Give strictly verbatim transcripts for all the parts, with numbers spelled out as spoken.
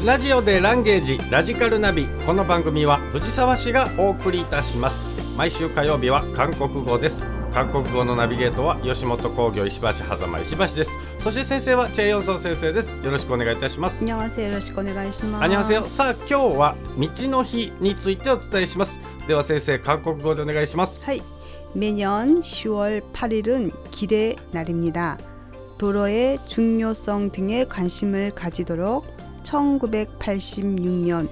ラジオでランゲージラジカルナビ。この番組は藤沢市がお送りいたします。毎週火曜日は韓国語です。韓国語のナビゲートは吉本興業石橋狭間石橋です。そして先生はチェ・ヨンソン先生です。よろしくお願いいたします。 こんにちは、よろしくお願いします。 こんにちは。さあ今日は道の日についてお伝えします。では先生、韓国語でお願いします。 はい。매년 시월 팔일은 길의 날입니다. 도로의 중요성 등에 관심을 가지도록 천구백팔십육 년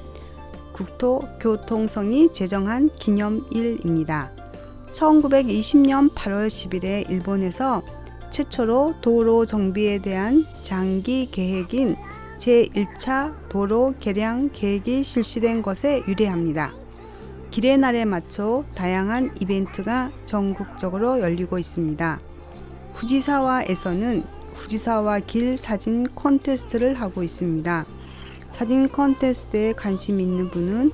국토교통성이 제정한 기념일입니다. 천구백이십 년 팔월 십일에 일본에서 최초로 도로 정비에 대한 장기 계획인 제일 차 도로 개량 계획이 실시된 것에 유래합니다. 길의 날에 맞춰 다양한 이벤트가 전국적으로 열리고 있습니다. 후지사와에서는 후지사와 길 사진 콘테스트를 하고 있습니다. 사진 콘테스트에 관심 있는 분은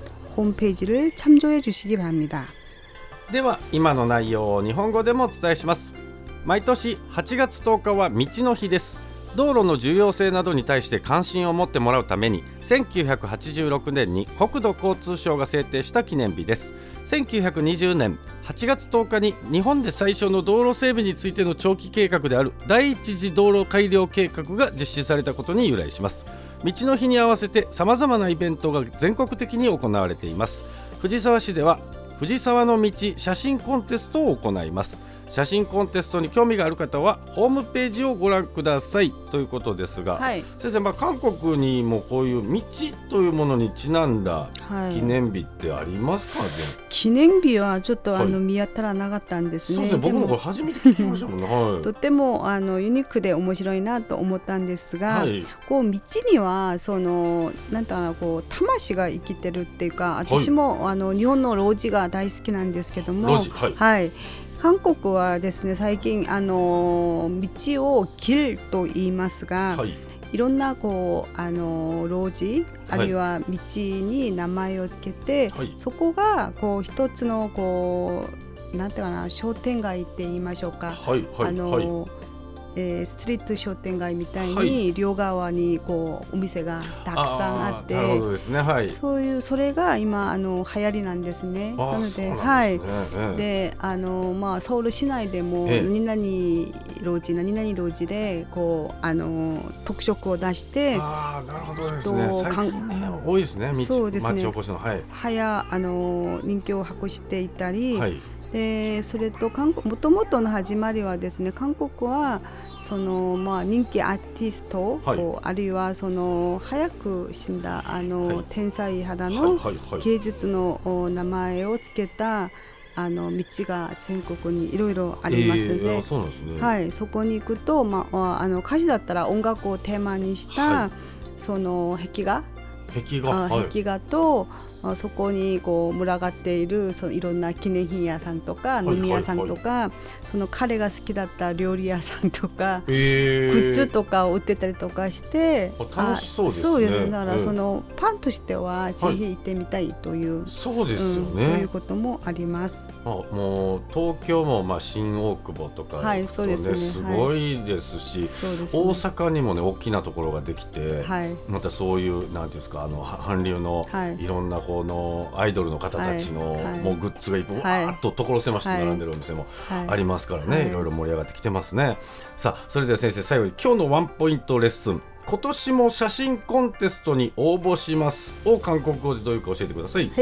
홈페이지를 참조해 주시기 바랍니다. では今の内容を日本語でもお伝えします。毎年はちがつとおかは道の日です。道路の重要性などに対して関心を持ってもらうためにせんきゅうひゃくはちじゅうろくねんに国土交通省が制定した記念日です。せんきゅうひゃくにじゅうねんはちがつとおかに日本で最初の道路整備についての長期計画である第一次道路改良計画が実施されたことに由来します。道の日に合わせて様々なイベントが全国的に行われています。藤沢市では藤沢の道写真コンテストを行います。写真コンテストに興味がある方はホームページをご覧くださいということですが、はい、先生、まあ、韓国にもこういう道というものにちなんだ記念日ってありますかね。 はい、記念日はちょっとあの、はい、見当たらなかったんですね。 そうですね、僕もこれ初めて聞きましたもんね。はい、 とてもあのユニークで面白いなと思ったんですが、はい、こう道にはそのなんていうかな、こう魂が生きてるっていうか、私も、はい、あの日本の路地が大好きなんですけども、 路地、はいはい、韓国はですね、最近あの道を길と言いますが、はい、いろんなこうあの路地、あるいは道に名前をつけて、はい、そこがこう一つのこうなんていうかな、商店街って言いましょうか、 はいはい、 あの、はいえー、ストリート商店街みたいに、はい、両側にこうお店がたくさんあって、 なるほどですね、はい、 そういうそれが今あの流行りなんですね。なので、はい、であのまあソウル市内でも何々路地何々路地でこうあの特色を出して、 あなるほどですね、最近ね多いですね、道そうですね、 町おこしの、はい、 はやあの人気を博していたり、 はいでそれと韓国もともとの始まりはですね、韓国はその、まあ、人気アーティスト、はい、あるいはその早く死んだあの、はい、天才肌の芸術の名前をつけたあの道が全国にいろいろありますので、 えーそうなんですね、 はい、そこに行くと、まあ、あの歌詞だったら音楽をテーマにした、はい、その壁画壁画、はい、 壁画とそこにこう群がっているそのいろんな記念品屋さんとか飲み屋さんとか、はいはいはい、その彼が好きだった料理屋さんとか、 えー、 グッズとかを売ってたりとかして、 楽しそうですね。 そうですね、だからそのファンとしてはぜひ行ってみたいという、 はい、そうですよね、うん、 ということもあります。 あもう東京もまあ新大久保とか、ね、はい、そうですね、すごいですし、はい、そうですね、大阪にもね大きなところができて、はい、またそういうなんていうんですか、あの韓流のいろんなこのアイドルの方たちの、はい、もうグッズがいっぱいわーっと所狭しと並んでるお店もありますからね、はいはい、いろいろ盛り上がってきてますね。さあそれでは先生、最後に今日のワンポイントレッスン、今年も写真コンテストに応募しますを韓国語でどういうか教えてください。 はい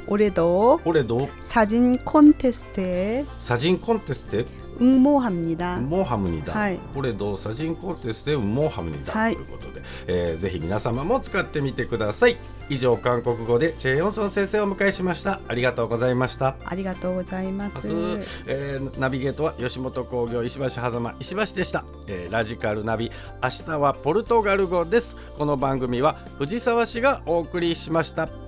、올해도 올해도 사진 콘테스트에 사진 콘테스트에 응모합니다. 응모합니다. はい、올해도 사진 콘테스트에 응모합니다、はい、ということで、えー、ぜひ皆様も使ってみてください。以上、韓国語でチェ・ヨンソン先生をお迎えしました。ありがとうございました。 ありがとうございます。 えー、ナビゲートは吉本興業石橋狭間石橋でした。えー、ラジカルナビ、明日はポルトガル語です。この番組は藤沢市がお送りしました。